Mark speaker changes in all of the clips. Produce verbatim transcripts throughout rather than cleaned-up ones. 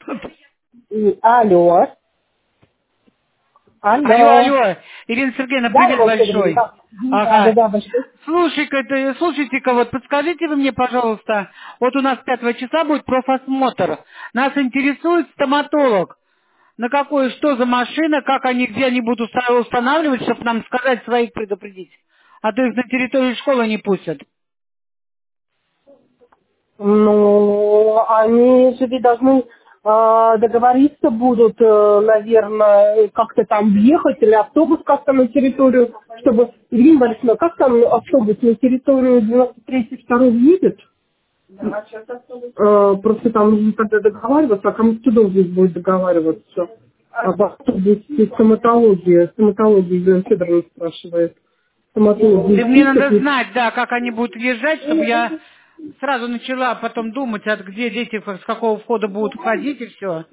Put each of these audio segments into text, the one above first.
Speaker 1: И- Алло.
Speaker 2: Алло,
Speaker 1: Алло.
Speaker 2: алло, Ирина Сергеевна,
Speaker 1: Да,
Speaker 2: привет
Speaker 1: Володя говорит,
Speaker 2: большой.
Speaker 1: да. Да, да,
Speaker 2: Ага.
Speaker 1: да, большой.
Speaker 2: Слушай-ка, ты- слушайте-ка, вот подскажите вы мне, пожалуйста, вот у нас пятого числа будет профосмотр. Нас интересует стоматолог. На какую, что за машина, как они, где они будут уста- устанавливать, чтобы нам сказать, своих предупредить. А то их на территорию школы не пустят.
Speaker 1: Ну, они же ведь должны э, договориться будут, э, наверное, как-то там въехать или автобус как-то на территорию, чтобы... Ирина Борисовна, как там автобус на территорию девяносто третьего второго едет? Э, просто там нужно тогда договариваться, а кому кто должен будет договариваться? Об автобусе стоматология. Стоматология Елена Федоровна спрашивает. Стоматология
Speaker 2: Да мне
Speaker 1: список.
Speaker 2: надо знать, да, как они будут въезжать, чтобы я сразу начала потом думать, от где дети, с какого входа будут входить и все.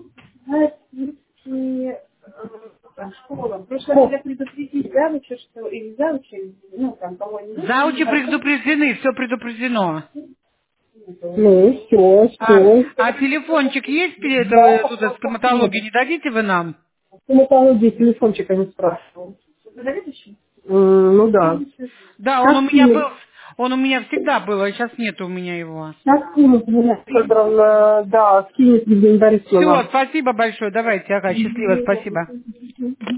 Speaker 1: Школа. Просто надо предупредить завуча, что или завуча, ну там кого-нибудь.
Speaker 2: Заучи предупреждены, все предупреждено.
Speaker 1: Ну, все,
Speaker 2: А,
Speaker 1: все.
Speaker 2: а телефончик есть перед
Speaker 1: Да,
Speaker 2: этого, тут, из стоматологии, не дадите вы нам?
Speaker 1: стоматология телефончик они спрашивают. М, Ну да.
Speaker 2: Да, он у
Speaker 1: Сейчас
Speaker 2: меня был,
Speaker 1: кинут.
Speaker 2: он у меня всегда был, а сейчас нет у меня его.
Speaker 1: Сейчас кинут меня, Федоровна, да, скинет Евгения Борисовна
Speaker 2: Все,
Speaker 1: вам.
Speaker 2: спасибо большое, давайте, ага, счастливо, спасибо.